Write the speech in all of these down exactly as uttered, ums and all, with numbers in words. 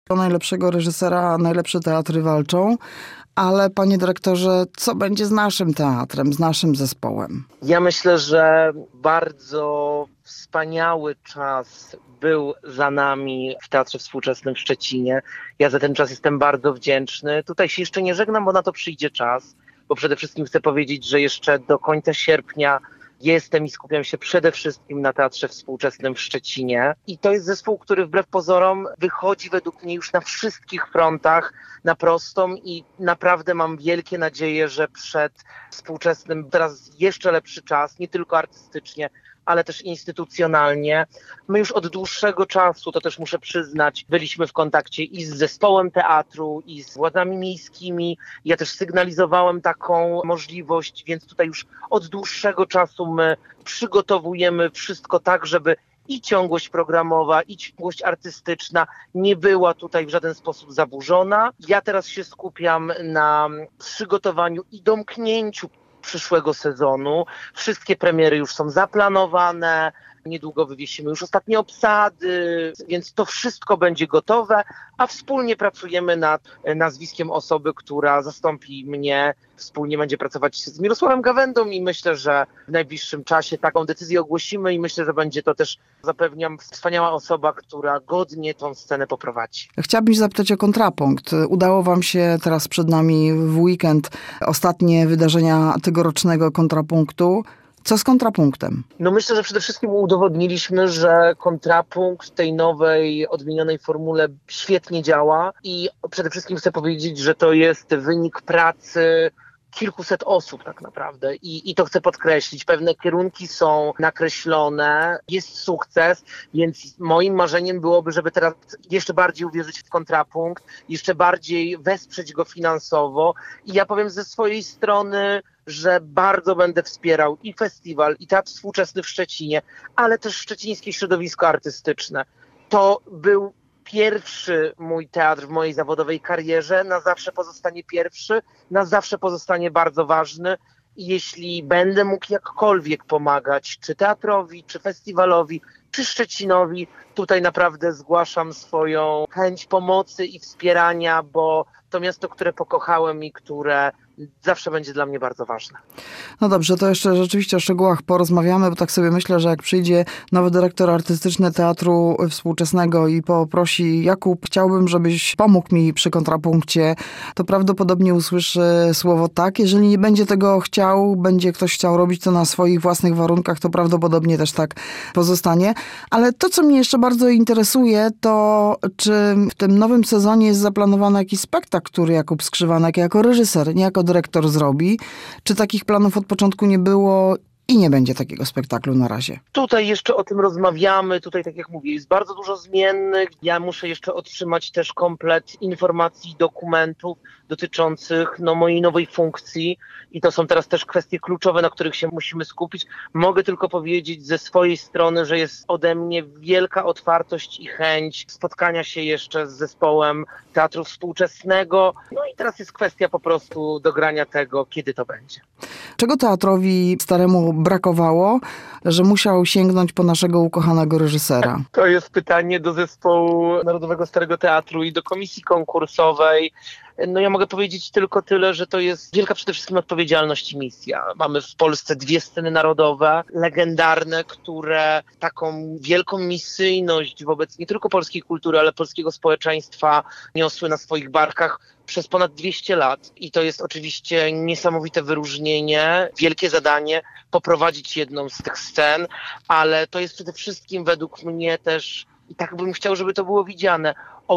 O najlepszego reżysera najlepsze teatry walczą, ale panie dyrektorze, co będzie z naszym teatrem, z naszym zespołem? Ja myślę, że bardzo wspaniały czas był za nami w Teatrze Współczesnym w Szczecinie. Ja za ten czas jestem bardzo wdzięczny. Tutaj się jeszcze nie żegnam, bo na to przyjdzie czas, bo przede wszystkim chcę powiedzieć, że jeszcze do końca sierpnia jestem i skupiam się przede wszystkim na Teatrze Współczesnym w Szczecinie. I to jest zespół, który wbrew pozorom wychodzi według mnie już na wszystkich frontach na prostą i naprawdę mam wielkie nadzieję, że przed Współczesnym teraz jeszcze lepszy czas, nie tylko artystycznie, ale też instytucjonalnie. My już od dłuższego czasu, to też muszę przyznać, byliśmy w kontakcie i z zespołem teatru, i z władzami miejskimi. Ja też sygnalizowałem taką możliwość, więc tutaj już od dłuższego czasu my przygotowujemy wszystko tak, żeby i ciągłość programowa, i ciągłość artystyczna nie była tutaj w żaden sposób zaburzona. Ja teraz się skupiam na przygotowaniu i domknięciu przyszłego sezonu. Wszystkie premiery już są zaplanowane, niedługo wywiesimy już ostatnie obsady, więc to wszystko będzie gotowe, a wspólnie pracujemy nad nazwiskiem osoby, która zastąpi mnie. Wspólnie będzie pracować z Mirosławem Gawędą i myślę, że w najbliższym czasie taką decyzję ogłosimy i myślę, że będzie to też, zapewniam, wspaniała osoba, która godnie tą scenę poprowadzi. Chciałabym zapytać o kontrapunkt. Udało wam się teraz przed nami w weekend ostatnie wydarzenia tegorocznego kontrapunktu. Co z kontrapunktem? No myślę, że przede wszystkim udowodniliśmy, że kontrapunkt w tej nowej, odmienionej formule świetnie działa i przede wszystkim chcę powiedzieć, że to jest wynik pracy kilkuset osób tak naprawdę I, i to chcę podkreślić. Pewne kierunki są nakreślone, jest sukces, więc moim marzeniem byłoby, żeby teraz jeszcze bardziej uwierzyć w kontrapunkt, jeszcze bardziej wesprzeć go finansowo i ja powiem ze swojej strony, że bardzo będę wspierał i festiwal, i Teatr Współczesny w Szczecinie, ale też szczecińskie środowisko artystyczne. To był pierwszy mój teatr w mojej zawodowej karierze, na zawsze pozostanie pierwszy, na zawsze pozostanie bardzo ważny. I jeśli będę mógł jakkolwiek pomagać, czy teatrowi, czy festiwalowi, czy Szczecinowi, tutaj naprawdę zgłaszam swoją chęć pomocy i wspierania, bo to miasto, które pokochałem i które zawsze będzie dla mnie bardzo ważne. No dobrze, to jeszcze rzeczywiście o szczegółach porozmawiamy, bo tak sobie myślę, że jak przyjdzie nowy dyrektor artystyczny Teatru Współczesnego i poprosi: Jakub, chciałbym, żebyś pomógł mi przy kontrapunkcie, to prawdopodobnie usłyszy słowo tak. Jeżeli nie będzie tego chciał, będzie ktoś chciał robić to na swoich własnych warunkach, to prawdopodobnie też tak pozostanie. Ale to, co mnie jeszcze bardzo interesuje, to czy w tym nowym sezonie jest zaplanowany jakiś spektakl, który Jakub Skrzywanek jako reżyser, nie jako dyrektor zrobi? Czy takich planów od początku nie było i nie będzie takiego spektaklu na razie? Tutaj jeszcze o tym rozmawiamy. Tutaj, tak jak mówię, jest bardzo dużo zmiennych. Ja muszę jeszcze otrzymać też komplet informacji, dokumentów dotyczących no, mojej nowej funkcji i to są teraz też kwestie kluczowe, na których się musimy skupić. Mogę tylko powiedzieć ze swojej strony, że jest ode mnie wielka otwartość i chęć spotkania się jeszcze z zespołem Teatru Współczesnego. No i teraz jest kwestia po prostu dogrania tego, kiedy to będzie. Czego teatrowi staremu brakowało, że musiał sięgnąć po naszego ukochanego reżysera? To jest pytanie do Zespołu Narodowego Starego Teatru i do komisji konkursowej. No ja mogę powiedzieć tylko tyle, że to jest wielka przede wszystkim odpowiedzialność i misja. Mamy w Polsce dwie sceny narodowe, legendarne, które taką wielką misyjność wobec nie tylko polskiej kultury, ale polskiego społeczeństwa niosły na swoich barkach przez ponad dwieście lat. I to jest oczywiście niesamowite wyróżnienie, wielkie zadanie poprowadzić jedną z tych scen, ale to jest przede wszystkim według mnie też, i tak bym chciał, żeby to było widziane,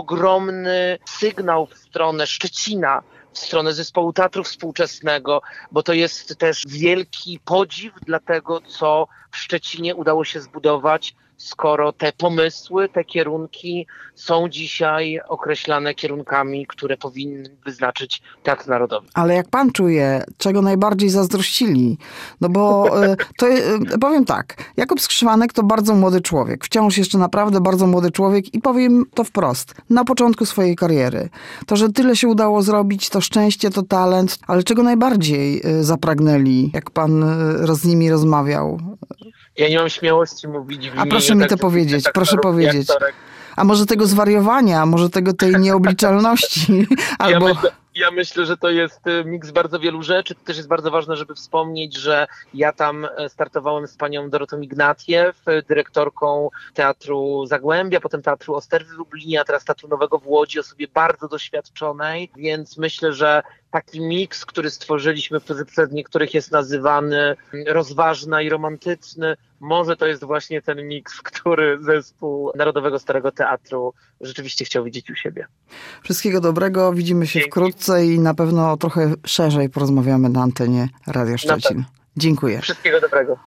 ogromny sygnał w stronę Szczecina, w stronę Zespołu Teatru Współczesnego, bo to jest też wielki podziw dla tego, co w Szczecinie udało się zbudować, skoro te pomysły, te kierunki są dzisiaj określane kierunkami, które powinny wyznaczyć Teatr Narodowy. Ale jak pan czuje, czego najbardziej zazdrościli? No bo to powiem tak, Jakub Skrzywanek to bardzo młody człowiek, wciąż jeszcze naprawdę bardzo młody człowiek i powiem to wprost, na początku swojej kariery. To, że tyle się udało zrobić, to szczęście, to talent, ale czego najbardziej zapragnęli, jak pan z nimi rozmawiał? Ja nie mam śmiałości mówić w imieniu A proszę mi to powiedzieć, proszę powiedzieć. Aktorek. A może tego zwariowania, a może tego tej nieobliczalności, albo... Ja myślę, ja myślę, że to jest miks bardzo wielu rzeczy. To też jest bardzo ważne, żeby wspomnieć, że ja tam startowałem z panią Dorotą Ignatiew, dyrektorką Teatru Zagłębia, potem Teatru Osterwy w Lublinie, a teraz Teatru Nowego w Łodzi, osobie bardzo doświadczonej, więc myślę, że taki miks, który stworzyliśmy, przez, przez niektórych jest nazywany rozważny i romantyczny, może to jest właśnie ten miks, który zespół Narodowego Starego Teatru rzeczywiście chciał widzieć u siebie. Wszystkiego dobrego, widzimy się Dzięki. wkrótce i na pewno trochę szerzej porozmawiamy na antenie Radia Szczecin. Dziękuję. Wszystkiego dobrego.